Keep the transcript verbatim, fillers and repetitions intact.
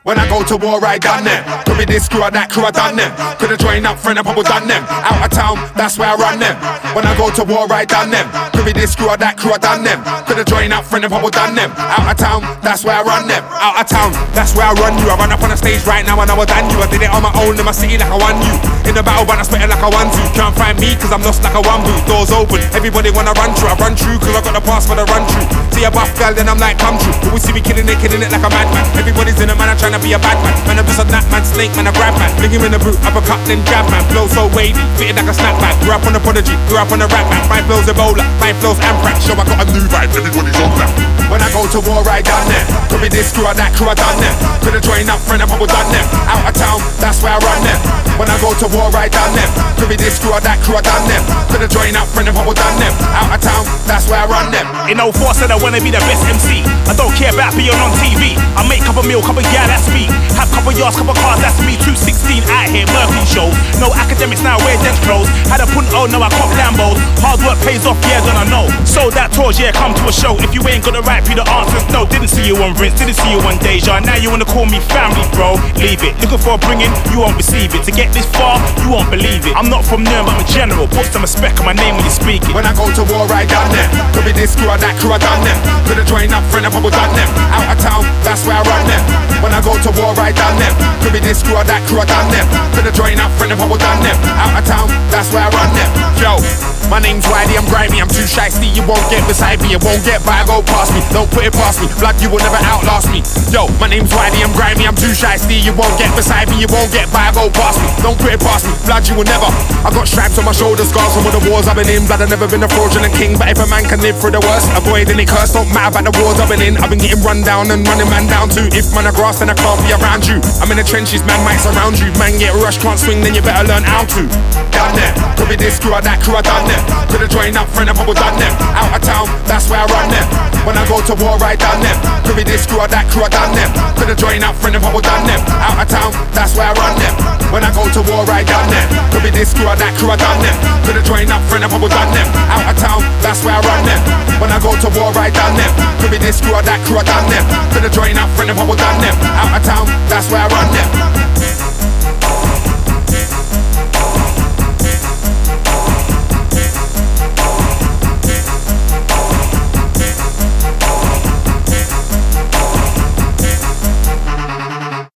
When I go to war, I done them. Could be this crew or that crew, I done them. Could've joined up, friend, and probably done them. Out of town, that's where I run them. When I go to war, I done them. Could be this crew or that crew, I done them. Could've joined up, friend, and probably done them. Out of town, that's where I run them. Out of town, that's where I run you. I run up on the stage right now and I was done you. I did it on my own in my city like I won you. In the battle, but I spit it like I won to. Can't find me cause I'm lost like a one boot. Doors open, everybody wanna run through. I run through cause I got the pass for the run through. See a buff girl, then I'm like, come true. But we see me killing it, killing it like a madman. Everybody's in a man, I'm trying to be a bad man. Man, I'm just a nap man, snake man, a grab man. Fling him in the boot, uppercut, then jab man. Flow so wavy, fitted like a snapback. Grew up on the prodigy, grew up on the rap man. My flow's Ebola, my flow's Amprax. So I got a new vibe, everybody's on that. When I go to war, I done them. Could be this crew or that crew, I done them. Could've joined up, friend, I probably done them. Out of town, that's where I run them. When I go to war, I done them. Could be this crew or that crew, I done them. Could've joined up, friend, I probably done them. Out of town, that's where I run them. In oh four said I wanna be the best M C. I don't care about being on T V. I make couple meal, couple yeah, that's me. Have couple yards, couple cars, that's me. two sixteen out here, Murphy shows. No academics now, wear dense clothes. Had a punt, oh no, I cop Lambos. Hard work pays off, yeah, don't I know. Sold out tours, yeah, come to a show. If you ain't got the right few, the answers no. Didn't see you on Rinse, didn't see you on Deja. Now you wanna call me family, bro. Leave it, looking for a bringing, you won't receive it. To get this far, you won't believe it. I'm not from Nuremberg, I'm a general. Put some respect on my name when you speak it. When I go to war, I done them. Could be this crew or that crew, I done them. Could've joined up, friend, I probably done them. Out of town, that's where I run them. When I go to war, I done them. Could be this crew or that crew, I done them. Could've joined up, friend, I probably done them. Out of town, that's where I run them. Yo, my name's Wiley, I'm grimy, I'm too shysty. You won't get beside me, you won't get by, go past me. Don't put it past me, blood, you will never outlast me. Yo, my name's Wiley, I'm grimy, I'm too shysty. You won't get beside me, you won't get by, go past me. Don't put it past me, blood, you will never. I got stripes on my shoulders, scars from all the wars I've been in. Blood, I've never been a fraudulent king, but if a man can live through the worst, avoiding it curse, don't matter about the wars I've been in. I've been getting run down and running man down too. If man are grass, then I can't be around you. I'm in the trenches, man might surround you. Man get rushed, can't swing, then you better learn how to. Done them, could be this crew or that crew, I done them. Could've joined up, friend, I probably done them. Out of town, that's where I run them. When I go to war, I done them. Could be this crew or that crew, I done them. Could've joined up, friend, I probably done them. Out of town, that's where I run them. When I go to war, I done them. Could be this crew or that crew, I done them. Could've joined up, friend, I probably done them. Out of town, that's where I run them. When I go to war, I done them. Could be this crew or that crew, I done them. Could've joined up, friend, I probably done them. Out of town, that's where I run them.